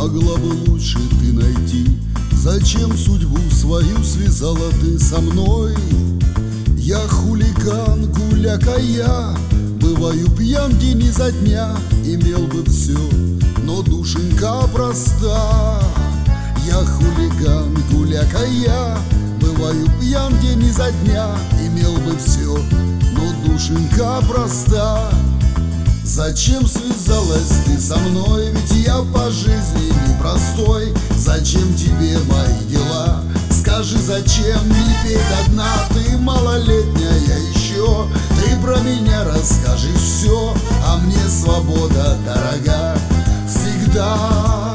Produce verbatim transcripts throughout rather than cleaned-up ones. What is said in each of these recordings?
Могла бы лучше ты найти. Зачем судьбу свою связала ты со мной? Я хулиган, гуляка я, бываю пьян день изо дня. Имел бы все, но душенька проста. Я хулиган, гуляка я, бываю пьян день изо дня. Имел бы все, но душенька проста. Зачем связалась ты со мной? Ведь я по жизни непростой. Зачем тебе мои дела? Скажи, зачем не петь одна? Ты малолетняя еще, ты про меня расскажешь все, а мне свобода дорога всегда.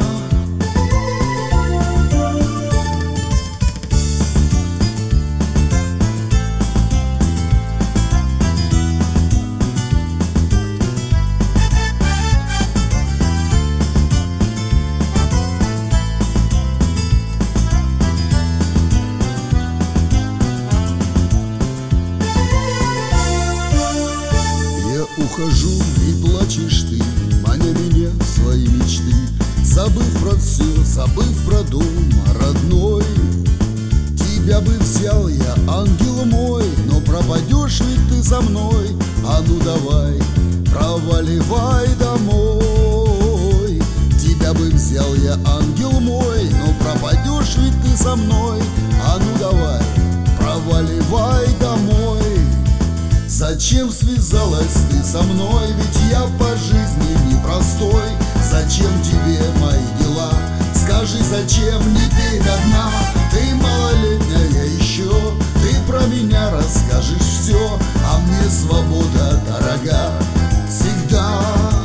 Ухожу и плачешь ты, маня меня в свои мечты, забыв про все, забыв про дом родной. Тебя бы взял я, ангел мой, но пропадешь ведь ты за мной. А ну давай, проваливай домой. Тебя бы взял я, ангел мой, но пропадешь ведь ты со мной. А ну давай, проваливай домой. Зачем связалась ты со мной? Ведь я по жизни непростой. Зачем тебе мои дела? Скажи, зачем не пей до дна? Ты малолетняя еще, ты про меня расскажешь все, а мне свобода дорога всегда.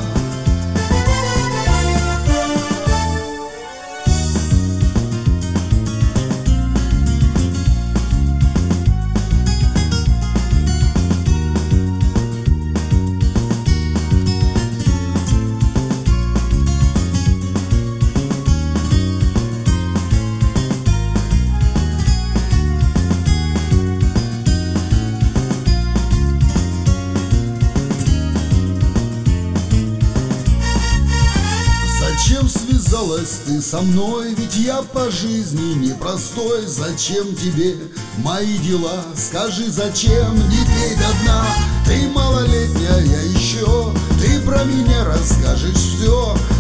Зачем связалась ты со мной? Ведь я по жизни непростой. Зачем тебе мои дела? Скажи, зачем не пей до дна? Ты малолетняя еще, ты про меня расскажешь все,